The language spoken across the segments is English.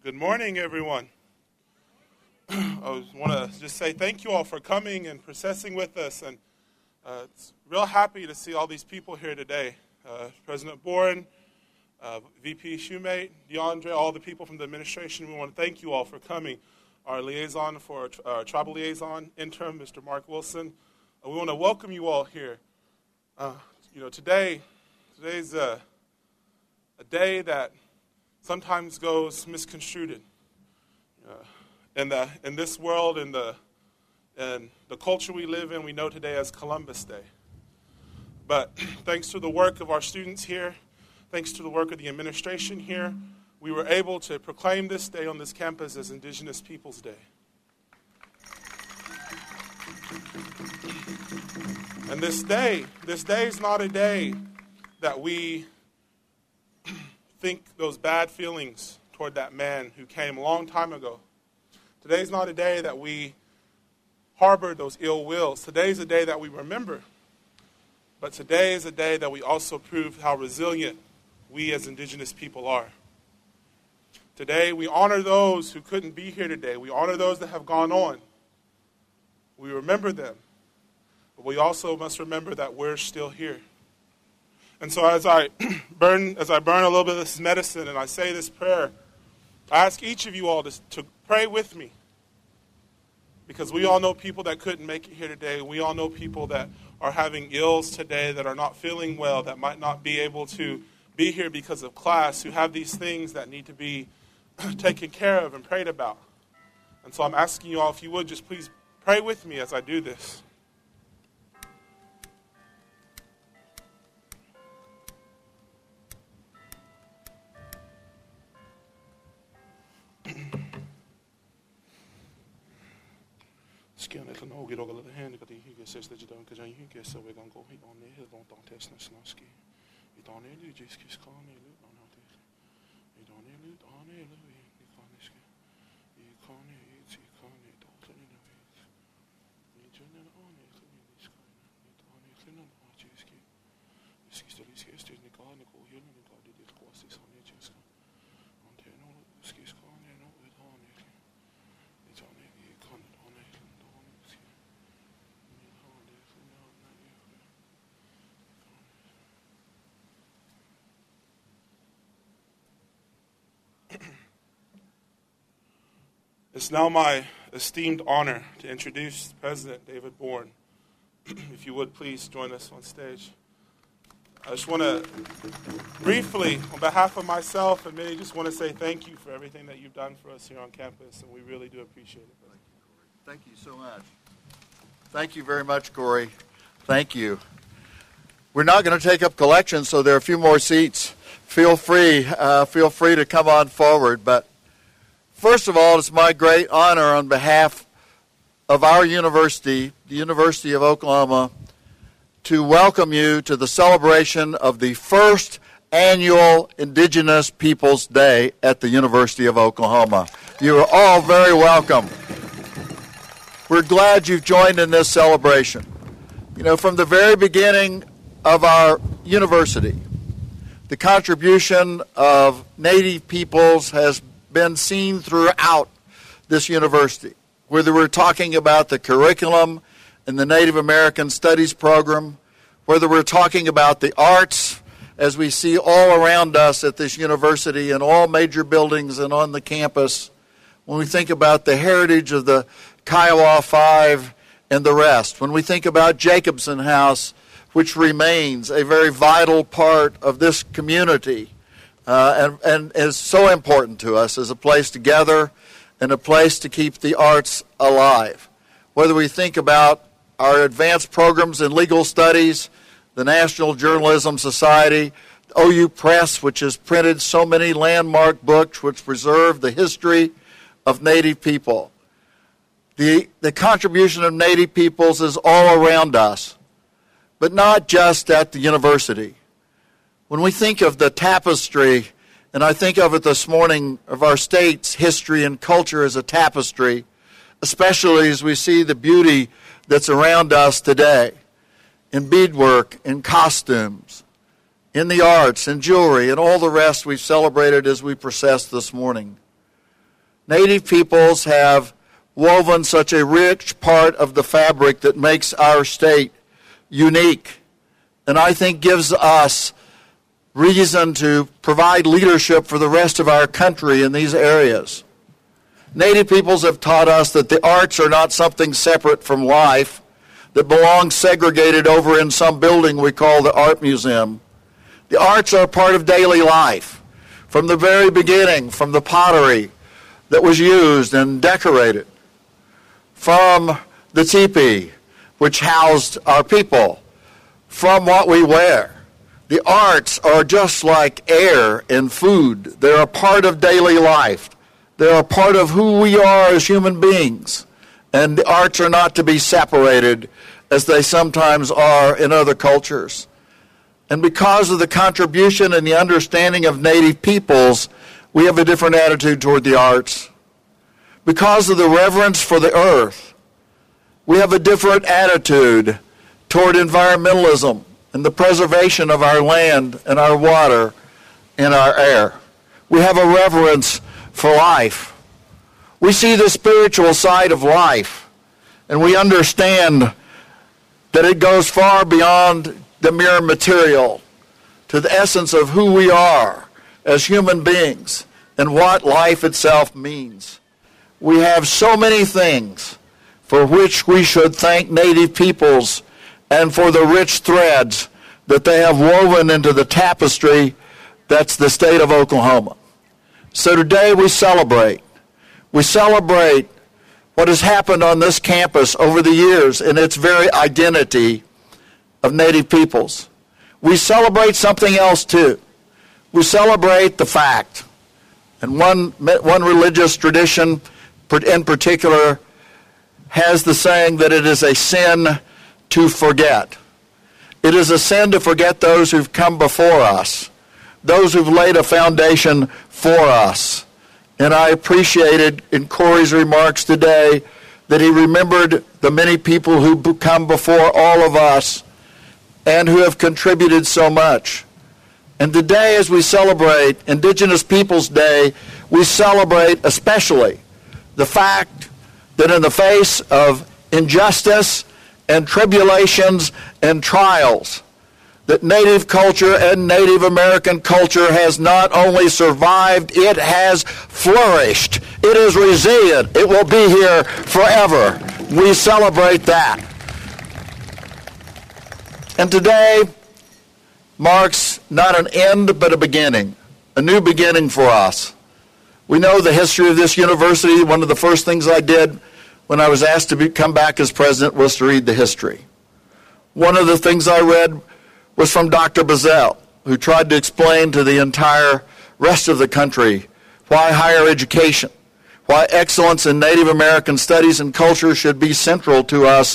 Good morning, everyone. I want to just say thank you all for coming and processing with us. And it's real happy to see all these people here today. President Boren, VP Shoemate, DeAndre, all the people from the administration, we want to thank you all for coming. Our liaison for our tribal liaison interim, Mr. Mark Wilson. We want to welcome you all here. Today's a day that sometimes goes misconstrued. In this world, in the culture we live in, we know today as Columbus Day. But thanks to the work of our students here, thanks to the work of the administration here, we were able to proclaim this day on this campus as Indigenous Peoples Day. And this day is not a day that we think those bad feelings toward that man who came a long time ago. Today's not a day that we harbor those ill wills. Today's a day that we remember. But today is a day that we also prove how resilient we as Indigenous people are. Today we honor those who couldn't be here today. We honor those that have gone on. We remember them. But we also must remember that we're still here. And so as I burn a little bit of this medicine and I say this prayer, I ask each of you all to pray with me. Because we all know people that couldn't make it here today. We all know people that are having ills today, that are not feeling well, that might not be able to be here because of class, who have these things that need to be taken care of and prayed about. And so I'm asking you all, if you would, just please pray with me as I do this. It's now my esteemed honor to introduce President David Boren. If you would please join us on stage. I just want to briefly, on behalf of myself and Minnie, just want to say thank you for everything that you've done for us here on campus, and we really do appreciate it. Thank you so much. Thank you very much, Corey. Thank you. We're not going to take up collections, so there are a few more seats. Feel free to come on forward, but first of all, it's my great honor on behalf of our university, the University of Oklahoma, to welcome you to the celebration of the first annual Indigenous Peoples Day at the University of Oklahoma. You are all very welcome. We're glad you've joined in this celebration. You know, from the very beginning of our university, the contribution of Native peoples has been seen throughout this university, whether we're talking about the curriculum in the Native American Studies program, whether we're talking about the arts, as we see all around us at this university in all major buildings and on the campus, when we think about the heritage of the Kiowa Five and the rest, when we think about Jacobson House, which remains a very vital part of this community, and is so important to us as a place to gather and a place to keep the arts alive. Whether we think about our advanced programs in legal studies, the National Journalism Society, OU Press, which has printed so many landmark books which preserve the history of Native people. The contribution of Native peoples is all around us, but not just at the university. When we think of the tapestry, and I think of it this morning, of our state's history and culture as a tapestry, especially as we see the beauty that's around us today, in beadwork, in costumes, in the arts, in jewelry, and all the rest we've celebrated as we processed this morning. Native peoples have woven such a rich part of the fabric that makes our state unique, and I think gives us reason to provide leadership for the rest of our country in these areas. Native peoples have taught us that the arts are not something separate from life that belongs segregated over in some building we call the Art Museum. The arts are part of daily life from the very beginning, from the pottery that was used and decorated, from the teepee, which housed our people, from what we wear. The arts are just like air and food. They're a part of daily life. They're a part of who we are as human beings. And the arts are not to be separated as they sometimes are in other cultures. And because of the contribution and the understanding of Native peoples, we have a different attitude toward the arts. Because of the reverence for the earth, we have a different attitude toward environmentalism and the preservation of our land and our water and our air. We have a reverence for life. We see the spiritual side of life, and we understand that it goes far beyond the mere material to the essence of who we are as human beings and what life itself means. We have so many things for which we should thank Native peoples and for the rich threads that they have woven into the tapestry that's the state of Oklahoma. So today we celebrate. We celebrate what has happened on this campus over the years in its very identity of Native peoples. We celebrate something else too. We celebrate the fact, and one religious tradition in particular has the saying that it is a sin to forget. It is a sin to forget those who've come before us, those who've laid a foundation for us. And I appreciated in Corey's remarks today that he remembered the many people who come before all of us and who have contributed so much. And today, as we celebrate Indigenous Peoples Day, we celebrate especially the fact that in the face of injustice and tribulations and trials, that Native culture and Native American culture has not only survived, it has flourished. It is resilient. It will be here forever. We celebrate that. And today marks not an end but a beginning, a new beginning for us. We know the history of this university. One of the first things I did when I was asked to come back as president was to read the history. One of the things I read was from Dr. Bazell, who tried to explain to the entire rest of the country why higher education, why excellence in Native American studies and culture should be central to us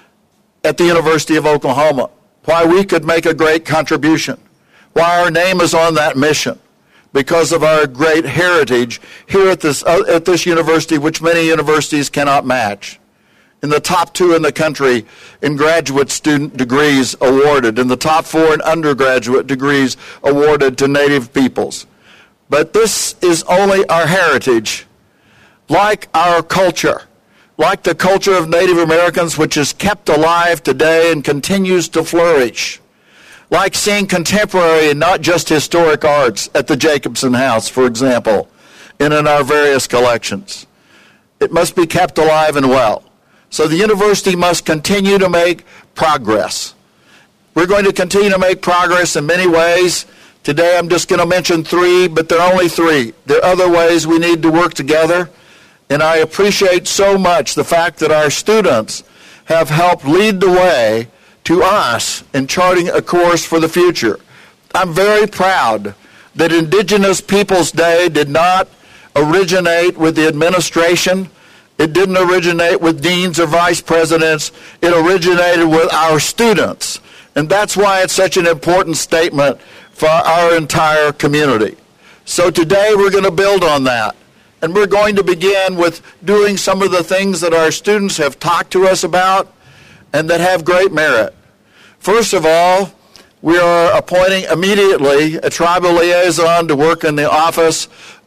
at the University of Oklahoma, why we could make a great contribution, why our name is on that mission, because of our great heritage here at this university, which many universities cannot match. In the top 2 in the country in graduate student degrees awarded, in the top 4 in undergraduate degrees awarded to Native peoples. But this is only our heritage. Like our culture, like the culture of Native Americans, which is kept alive today and continues to flourish. Like seeing contemporary and not just historic arts at the Jacobson House, for example, and in our various collections. It must be kept alive and well. So the university must continue to make progress. We're going to continue to make progress in many ways. Today I'm just going to mention 3, but there are only 3. There are other ways we need to work together. And I appreciate so much the fact that our students have helped lead the way to us in charting a course for the future. I'm very proud that Indigenous Peoples Day did not originate with the administration. It didn't originate with deans or vice presidents. It originated with our students. And that's why it's such an important statement for our entire community. So today we're going to build on that. And we're going to begin with doing some of the things that our students have talked to us about and that have great merit. First of all, we are appointing immediately a tribal liaison to work in the office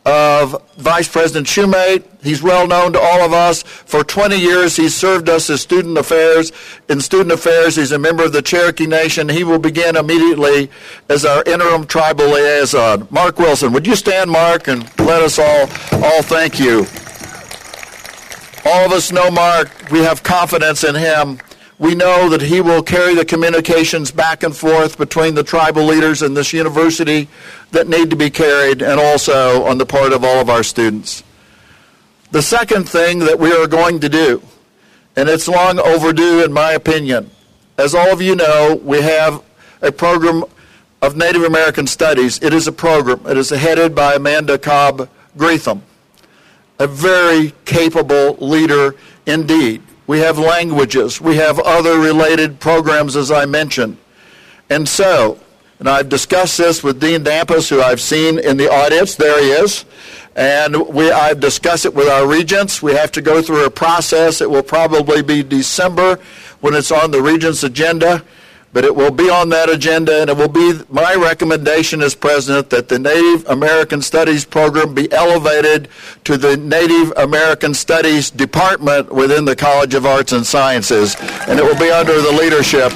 of Vice President Shoemate. He's well known to all of us. For 20 years, he's served us as student affairs. In student affairs, he's a member of the Cherokee Nation. He will begin immediately as our interim tribal liaison. Mark Wilson, would you stand, Mark, and let us all thank you. All of us know Mark. We have confidence in him. We know that he will carry the communications back and forth between the tribal leaders and this university that need to be carried, and also on the part of all of our students. The second thing that we are going to do, and it's long overdue in my opinion, as all of you know, we have a program of Native American Studies. It is a program. It is headed by Amanda Cobb Greetham, a very capable leader indeed. We have languages. We have other related programs, as I mentioned. And so, and I've discussed this with Dean Dampus, who I've seen in the audience. There he is. And I've discussed it with our regents. We have to go through a process. It will probably be December when it's on the regents' agenda. But it will be on that agenda, and it will be my recommendation as president that the Native American Studies program be elevated to the Native American Studies department within the College of Arts and Sciences, and it will be under the leadership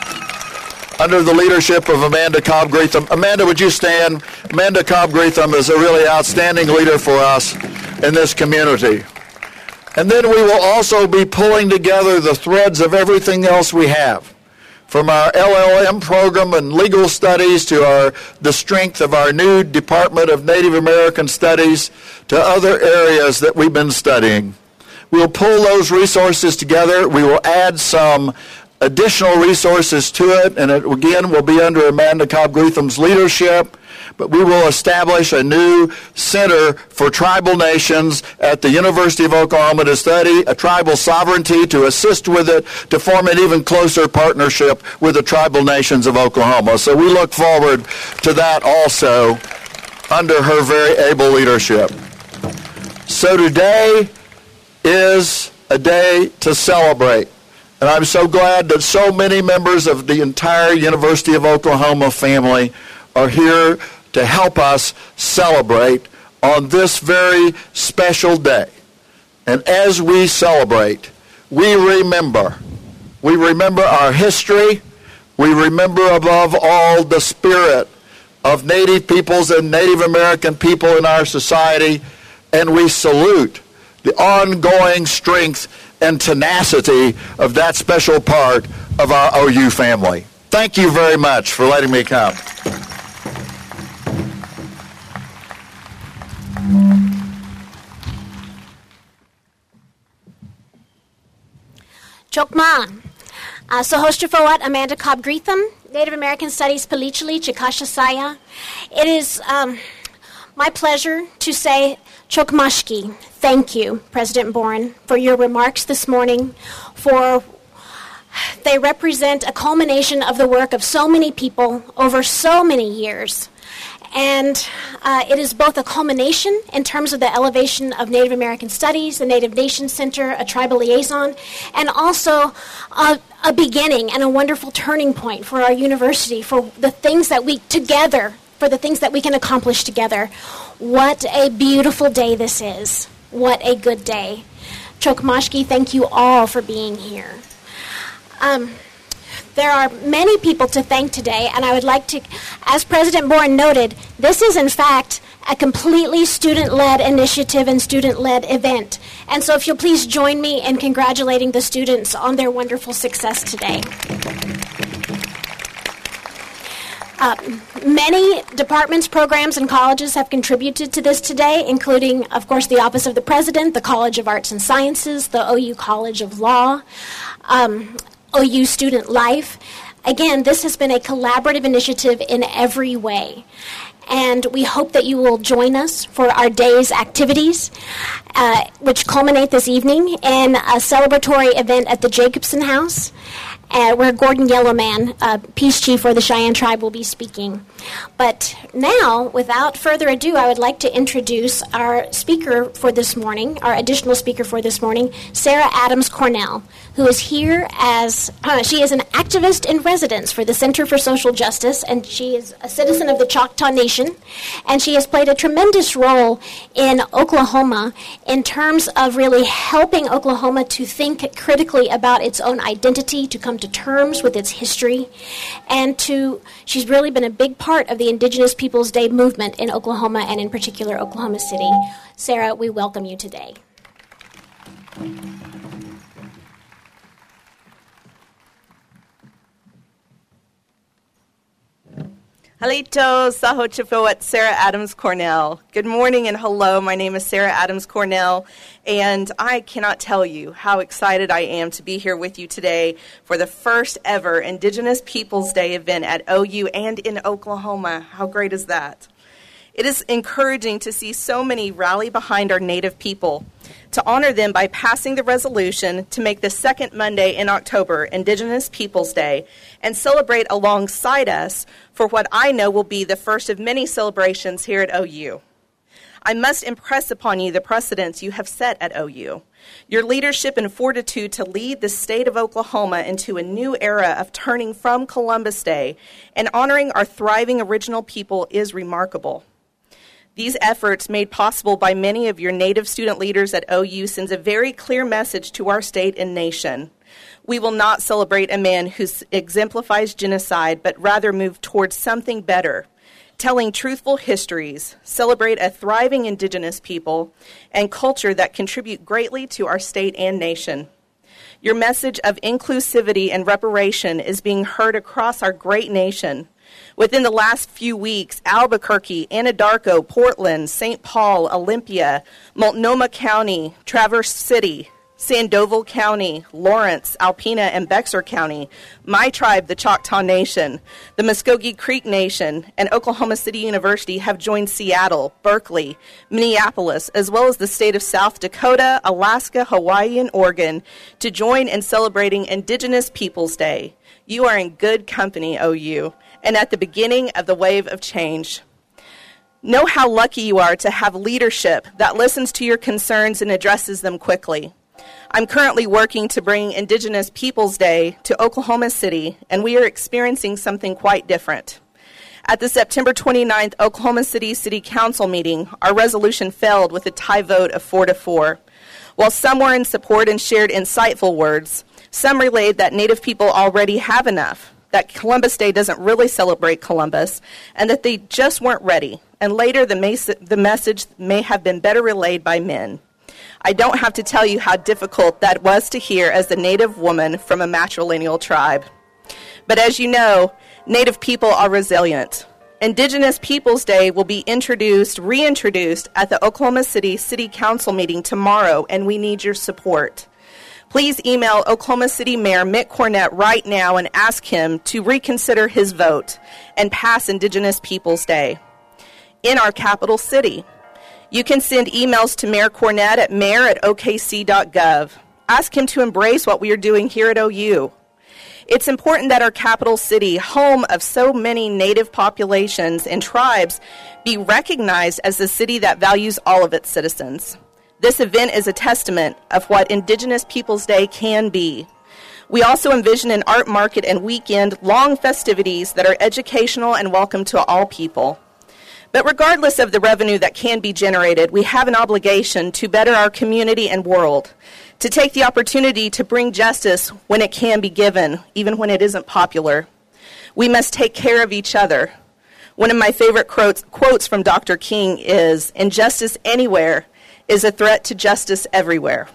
of Amanda Cobb Greetham. Amanda, would you stand? Amanda Cobb Greetham is a really outstanding leader for us in this community. And then we will also be pulling together the threads of everything else we have, from our LLM program and legal studies to the strength of our new Department of Native American Studies to other areas that we've been studying. We'll pull those resources together. We will add some additional resources to it, and it again will be under Amanda Cobb Greetham's leadership. But we will establish a new center for tribal nations at the University of Oklahoma to study tribal sovereignty, to assist with it, to form an even closer partnership with the tribal nations of Oklahoma. So we look forward to that also under her very able leadership. So today is a day to celebrate. And I'm so glad that so many members of the entire University of Oklahoma family are here to help us celebrate on this very special day. And as we celebrate, we remember our history. We remember above all the spirit of Native peoples and Native American people in our society, and we salute the ongoing strength and tenacity of that special part of our OU family. Thank you very much for letting me come. Chokma. Sohostrafowat Amanda Cobb Greetham, Native American Studies Palichali Chikashasaya. It is my pleasure to say Chokmashki. Thank you, President Boren, for your remarks this morning. They represent a culmination of the work of so many people over so many years. And it is both a culmination in terms of the elevation of Native American Studies, the Native Nation Center, a tribal liaison, and also a beginning and a wonderful turning point for our university, for the things that we can accomplish together. What a beautiful day this is. What a good day. Chokmashki, thank you all for being here. There are many people to thank today, and I would like to, as President Boren noted, this is in fact a completely student-led initiative and student-led event. And so if you'll please join me in congratulating the students on their wonderful success today. Many departments, programs, and colleges have contributed to this today, including, of course, the Office of the President, the College of Arts and Sciences, the OU College of Law, OU Student Life. Again, this has been a collaborative initiative in every way. And we hope that you will join us for our day's activities, which culminate this evening in a celebratory event at the Jacobson House. where Gordon Yellowman, Peace Chief for the Cheyenne Tribe, will be speaking. But now, without further ado, I would like to introduce our speaker for this morning, our additional speaker for this morning, Sarah Adams Cornell, who is here as, she is an activist in residence for the Center for Social Justice, and she is a citizen of the Choctaw Nation, and she has played a tremendous role in Oklahoma in terms of really helping Oklahoma to think critically about its own identity, to come to terms with its history, and she's really been a big part of the Indigenous Peoples Day movement in Oklahoma, and in particular Oklahoma City. Sarah, we welcome you today. Halito Sahochifowat, Sarah Adams Cornell. Good morning and hello. My name is Sarah Adams Cornell, and I cannot tell you how excited I am to be here with you today for the first ever Indigenous Peoples Day event at OU and in Oklahoma. How great is that? It is encouraging to see so many rally behind our Native people, to honor them by passing the resolution to make the second Monday in October Indigenous Peoples Day and celebrate alongside us for what I know will be the first of many celebrations here at OU. I must impress upon you the precedents you have set at OU. Your leadership and fortitude to lead the state of Oklahoma into a new era of turning from Columbus Day and honoring our thriving original people is remarkable. These efforts, made possible by many of your Native student leaders at OU, sends a very clear message to our state and nation. We will not celebrate a man who exemplifies genocide, but rather move towards something better, telling truthful histories, celebrate a thriving Indigenous people, and culture that contribute greatly to our state and nation. Your message of inclusivity and reparation is being heard across our great nation. Within the last few weeks, Albuquerque, Anadarko, Portland, St. Paul, Olympia, Multnomah County, Traverse City, Sandoval County, Lawrence, Alpena, and Bexar County, my tribe, the Choctaw Nation, the Muskogee Creek Nation, and Oklahoma City University have joined Seattle, Berkeley, Minneapolis, as well as the state of South Dakota, Alaska, Hawaii, and Oregon to join in celebrating Indigenous Peoples Day. You are in good company, OU, and at the beginning of the wave of change. Know how lucky you are to have leadership that listens to your concerns and addresses them quickly. I'm currently working to bring Indigenous Peoples Day to Oklahoma City, and we are experiencing something quite different. At the September 29th Oklahoma City City Council meeting, our resolution failed with a tie vote of 4-4. While some were in support and shared insightful words, some relayed that Native people already have enough, that Columbus Day doesn't really celebrate Columbus, and that they just weren't ready. And later, the message may have been better relayed by men. I don't have to tell you how difficult that was to hear as a Native woman from a matrilineal tribe. But as you know, Native people are resilient. Indigenous Peoples Day will be reintroduced at the Oklahoma City City Council meeting tomorrow, and we need your support. Please email Oklahoma City Mayor Mick Cornett right now and ask him to reconsider his vote and pass Indigenous Peoples Day in our capital city. You can send emails to Mayor Cornett at mayor@okc.gov. Ask him to embrace what we are doing here at OU. It's important that our capital city, home of so many Native populations and tribes, be recognized as the city that values all of its citizens. This event is a testament of what Indigenous Peoples Day can be. We also envision an art market and weekend-long festivities that are educational and welcome to all people. But regardless of the revenue that can be generated, we have an obligation to better our community and world, to take the opportunity to bring justice when it can be given, even when it isn't popular. We must take care of each other. One of my favorite quotes from Dr. King is, "Injustice anywhere is a threat to justice everywhere."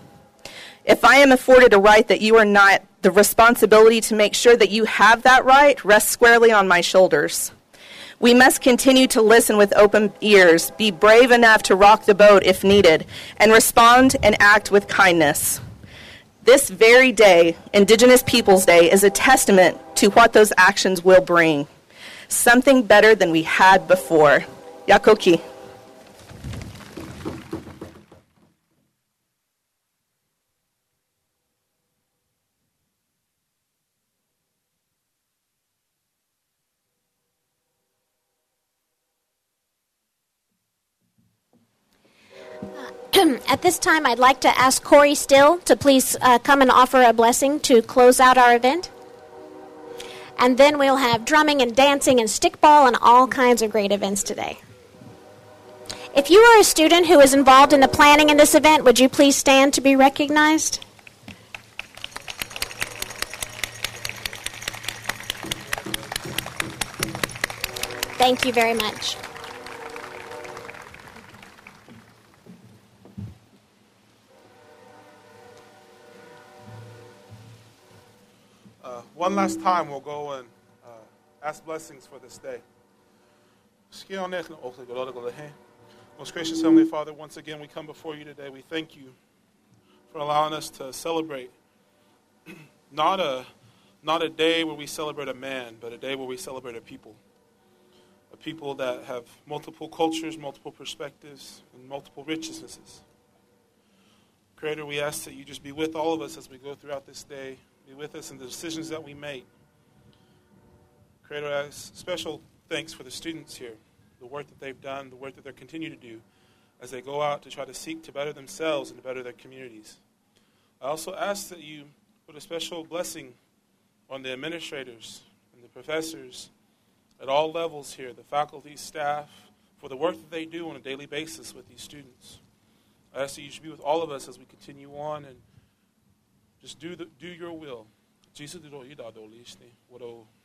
If I am afforded a right that you are not, the responsibility to make sure that you have that right rests squarely on my shoulders. We must continue to listen with open ears, be brave enough to rock the boat if needed, and respond and act with kindness. This very day, Indigenous Peoples Day, is a testament to what those actions will bring. Something better than we had before. Yakoki. At this time, I'd like to ask Corey Still to please come and offer a blessing to close out our event. And then we'll have drumming and dancing and stickball and all kinds of great events today. If you are a student who is involved in the planning in this event, would you please stand to be recognized? Thank you very much. One last time, we'll go and ask blessings for this day. Most gracious Heavenly Father, once again we come before you today. We thank you for allowing us to celebrate not a day where we celebrate a man, but a day where we celebrate a people that have multiple cultures, multiple perspectives, and multiple richnesses. Creator, we ask that you just be with all of us as we go throughout this day. Be with us in the decisions that we make. Creator, I ask special thanks for the students here, the work that they've done, the work that they're continuing to do as they go out to try to seek to better themselves and to better their communities. I also ask that you put a special blessing on the administrators and the professors at all levels here, the faculty, staff, for the work that they do on a daily basis with these students. I ask that you should be with all of us as we continue on and just do your will. Jesus did all you did,